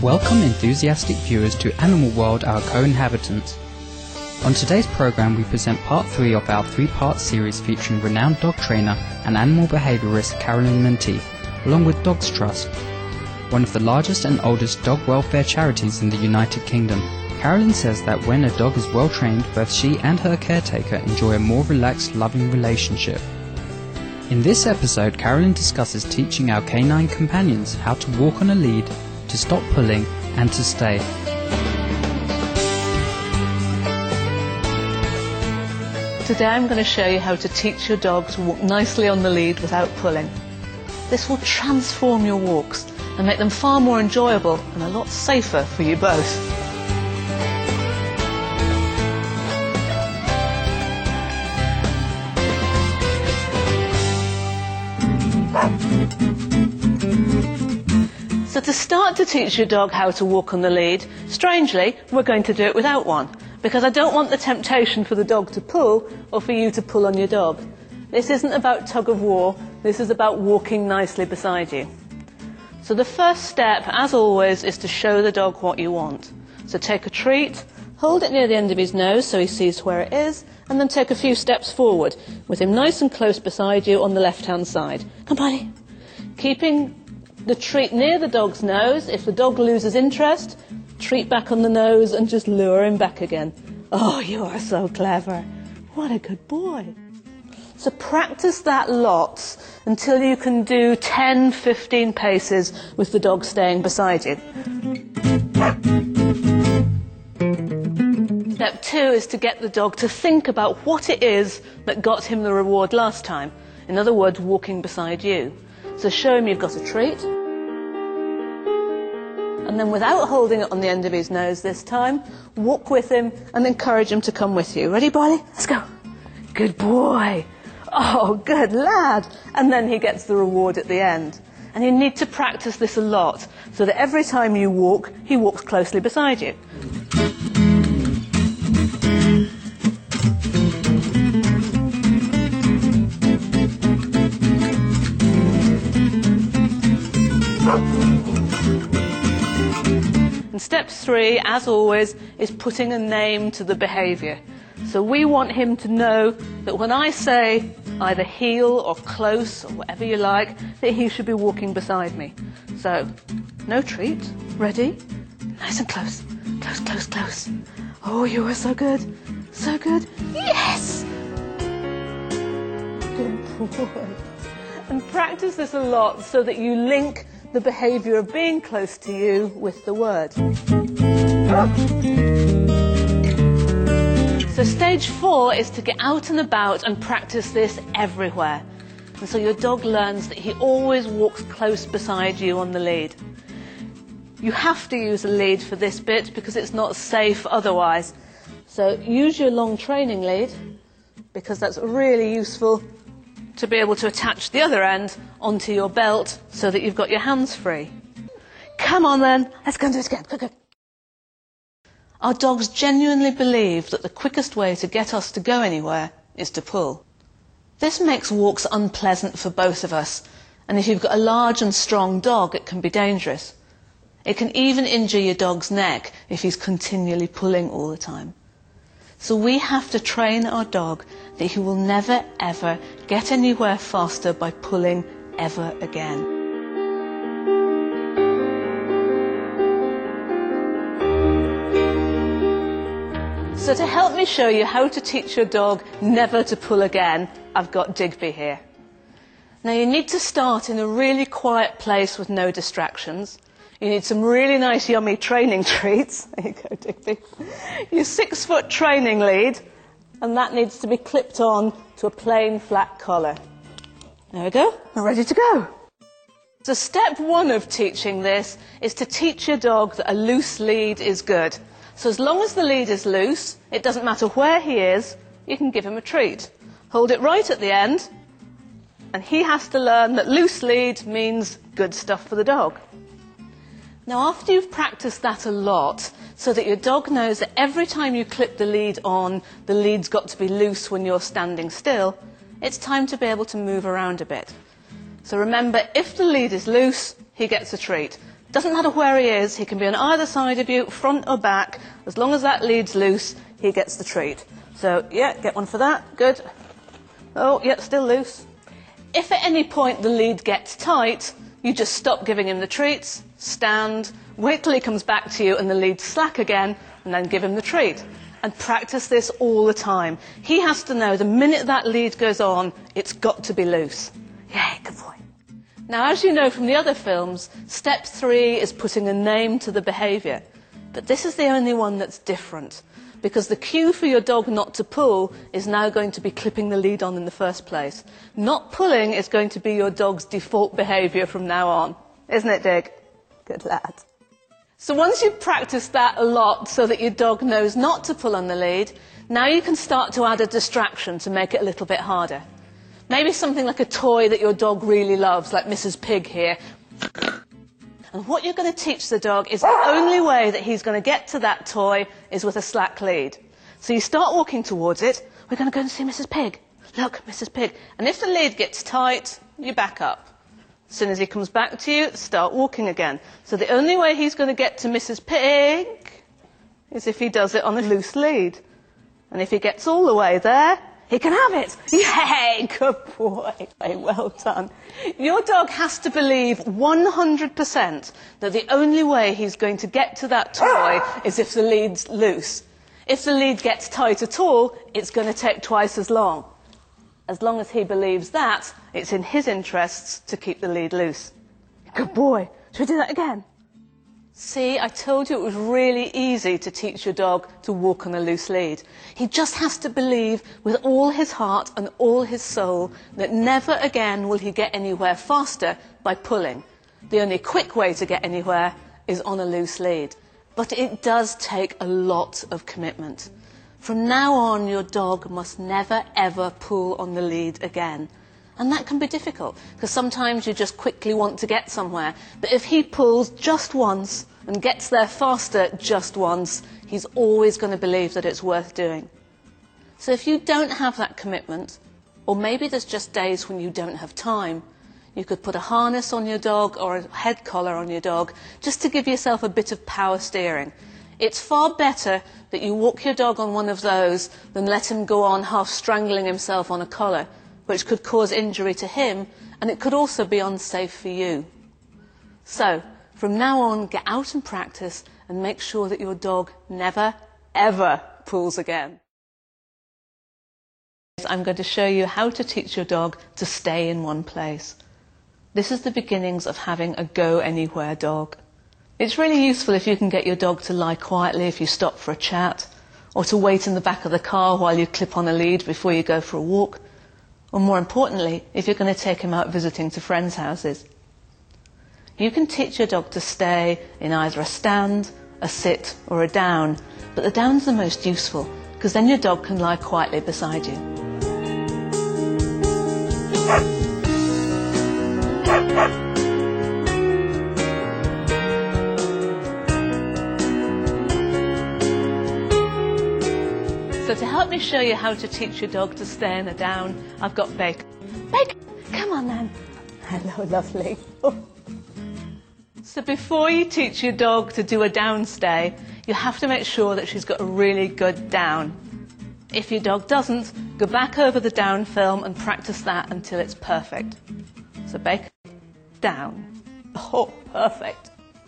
Welcome enthusiastic viewers to Animal World, our co-inhabitants. On today's programme we present part 3 of our 3-part series featuring renowned dog trainer and animal behaviourist Carolyn Menteith, along with Dogs Trust, one of the largest and oldest dog welfare charities in the United Kingdom. Carolyn says that when a dog is well trained, both she and her caretaker enjoy a more relaxed, loving relationship. In this episode, Carolyn discusses teaching our canine companions how to walk on a lead, to stop pulling, and to stay. Today I'm going to show you how to teach your dog to walk nicely on the lead without pulling. This will transform your walks and make them far more enjoyable and a lot safer for you both. So to start to teach your dog how to walk on the lead, strangely, we're going to do it without one, because I don't want the temptation for the dog to pull or for you to pull on your dog. This isn't about tug of war, this is about walking nicely beside you. So the first step, as always, is to show the dog what you want. So take a treat, hold it near the end of his nose so he sees where it is, and then take a few steps forward, with him nice and close beside you on the left-hand side. Come, buddy. Keeping the treat near the dog's nose. If the dog loses interest, treat back on the nose and just lure him back again. Oh, you are so clever. What a good boy. So practice that lots until you can do 10, 15 paces with the dog staying beside you. Step 2 is to get the dog to think about what it is that got him the reward last time. In other words, walking beside you. So show him you've got a treat. And then without holding it on the end of his nose this time, walk with him and encourage him to come with you. Ready, Barley? Let's go. Good boy. Oh, good lad. And then he gets the reward at the end. And you need to practice this a lot so that every time you walk, he walks closely beside you. And step 3, as always, is putting a name to the behaviour. So we want him to know that when I say either heel or close or whatever you like, that he should be walking beside me. So, no treat. Ready? Nice and close. Close, close, close. Oh, you are so good. So good. Yes! Good boy. And practice this a lot so that you link the behaviour of being close to you with the word. So stage 4 is to get out and about and practice this everywhere. And so your dog learns that he always walks close beside you on the lead. You have to use a lead for this bit because it's not safe otherwise. So use your long training lead because that's really useful to be able to attach the other end onto your belt so that you've got your hands free. Come on then, let's go and do it again. Go, go. Our dogs genuinely believe that the quickest way to get us to go anywhere is to pull. This makes walks unpleasant for both of us, and if you've got a large and strong dog, it can be dangerous. It can even injure your dog's neck if he's continually pulling all the time. So we have to train our dog that he will never ever get anywhere faster by pulling ever again. So to help me show you how to teach your dog never to pull again, I've got Digby here. Now you need to start in a really quiet place with no distractions. You need some really nice yummy training treats. There you go, Digby. Your 6-foot training lead, and that needs to be clipped on to a plain flat collar. There we go, we're ready to go. So step 1 of teaching this is to teach your dog that a loose lead is good. So as long as the lead is loose, it doesn't matter where he is, you can give him a treat. Hold it right at the end, and he has to learn that loose lead means good stuff for the dog. Now after you've practiced that a lot, so that your dog knows that every time you clip the lead on, the lead's got to be loose when you're standing still, it's time to be able to move around a bit. So remember, if the lead is loose, he gets a treat. Doesn't matter where he is, he can be on either side of you, front or back. As long as that lead's loose, he gets the treat. So, yeah, get one for that. Good. Oh, yeah, still loose. If at any point the lead gets tight, you just stop giving him the treats, stand, wait till he comes back to you and the lead's slack again, and then give him the treat. And practice this all the time. He has to know the minute that lead goes on, it's got to be loose. Yay, good boy. Now, as you know from the other films, step 3 is putting a name to the behaviour. But this is the only one that's different, because the cue for your dog not to pull is now going to be clipping the lead on in the first place. Not pulling is going to be your dog's default behaviour from now on. Isn't it, Dig? Good lad. So once you've practiced that a lot so that your dog knows not to pull on the lead, now you can start to add a distraction to make it a little bit harder. Maybe something like a toy that your dog really loves, like Mrs. Pig here. And what you're going to teach the dog is the only way that he's going to get to that toy is with a slack lead. So you start walking towards it. We're going to go and see Mrs. Pig. Look, Mrs. Pig. And if the lead gets tight, you back up. As soon as he comes back to you, start walking again. So the only way he's going to get to Mrs. Pig is if he does it on a loose lead. And if he gets all the way there, he can have it. Yay, good boy. Very well done. Your dog has to believe 100% that the only way he's going to get to that toy is if the lead's loose. If the lead gets tight at all, it's going to take twice as long. As long as he believes that, it's in his interests to keep the lead loose. Good boy. Should we do that again? See, I told you it was really easy to teach your dog to walk on a loose lead. He just has to believe with all his heart and all his soul that never again will he get anywhere faster by pulling. The only quick way to get anywhere is on a loose lead. But it does take a lot of commitment. From now on, your dog must never, ever pull on the lead again. And that can be difficult, because sometimes you just quickly want to get somewhere. But if he pulls just once and gets there faster just once, he's always going to believe that it's worth doing. So if you don't have that commitment, or maybe there's just days when you don't have time, you could put a harness on your dog or a head collar on your dog just to give yourself a bit of power steering. It's far better that you walk your dog on one of those than let him go on half strangling himself on a collar, which could cause injury to him, and it could also be unsafe for you. So, from now on, get out and practice and make sure that your dog never, ever pulls again. I'm going to show you how to teach your dog to stay in one place. This is the beginnings of having a go-anywhere dog. It's really useful if you can get your dog to lie quietly if you stop for a chat, or to wait in the back of the car while you clip on a lead before you go for a walk, or more importantly, if you're going to take him out visiting to friends' houses. You can teach your dog to stay in either a stand, a sit, or a down, but the down's the most useful, because then your dog can lie quietly beside you. So to help me show you how to teach your dog to stay in a down, I've got Bacon. Bacon, come on then. Hello, lovely. So before you teach your dog to do a down stay, you have to make sure that she's got a really good down. If your dog doesn't, go back over the down film and practice that until it's perfect. So Bacon, down. Oh, perfect.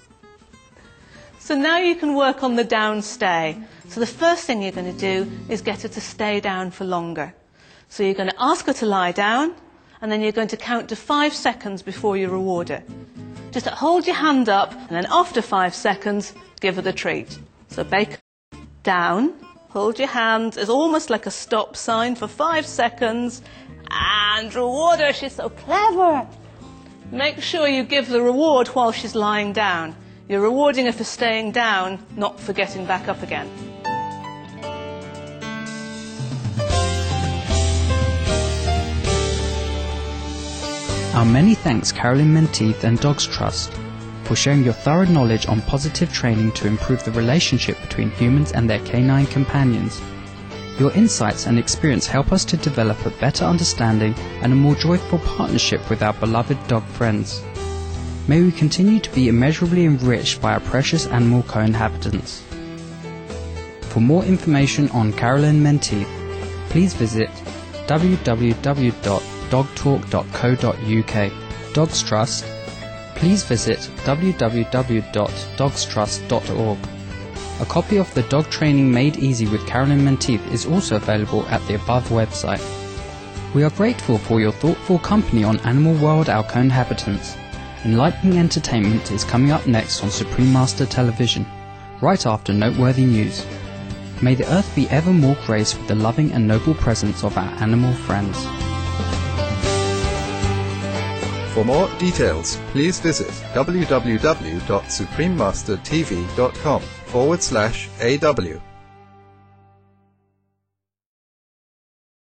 So now you can work on the down stay. So the first thing you're going to do is get her to stay down for longer. So you're going to ask her to lie down, and then you're going to count to 5 seconds before you reward her. Just hold your hand up, and then after 5 seconds, give her the treat. So Bacon, down, hold your hand, it's almost like a stop sign for 5 seconds, and reward her, she's so clever. Make sure you give the reward while she's lying down. You're rewarding her for staying down, not for getting back up again. Our many thanks Carolyn Menteith and Dogs Trust for sharing your thorough knowledge on positive training to improve the relationship between humans and their canine companions. Your insights and experience help us to develop a better understanding and a more joyful partnership with our beloved dog friends. May we continue to be immeasurably enriched by our precious animal co-inhabitants. For more information on Carolyn Menteith, please visit www.dogtalk.co.uk. Dogs Trust, please visit www.dogstrust.org. A copy of the Dog Training Made Easy with Carolyn Menteith is also available at the above website. We are grateful for your thoughtful company on Animal World, our co-inhabitants. Enlightening entertainment is coming up next on Supreme Master Television, right after noteworthy news. May the earth be ever more graced with the loving and noble presence of our animal friends. For more details, please visit www.suprememastertv.com/AW.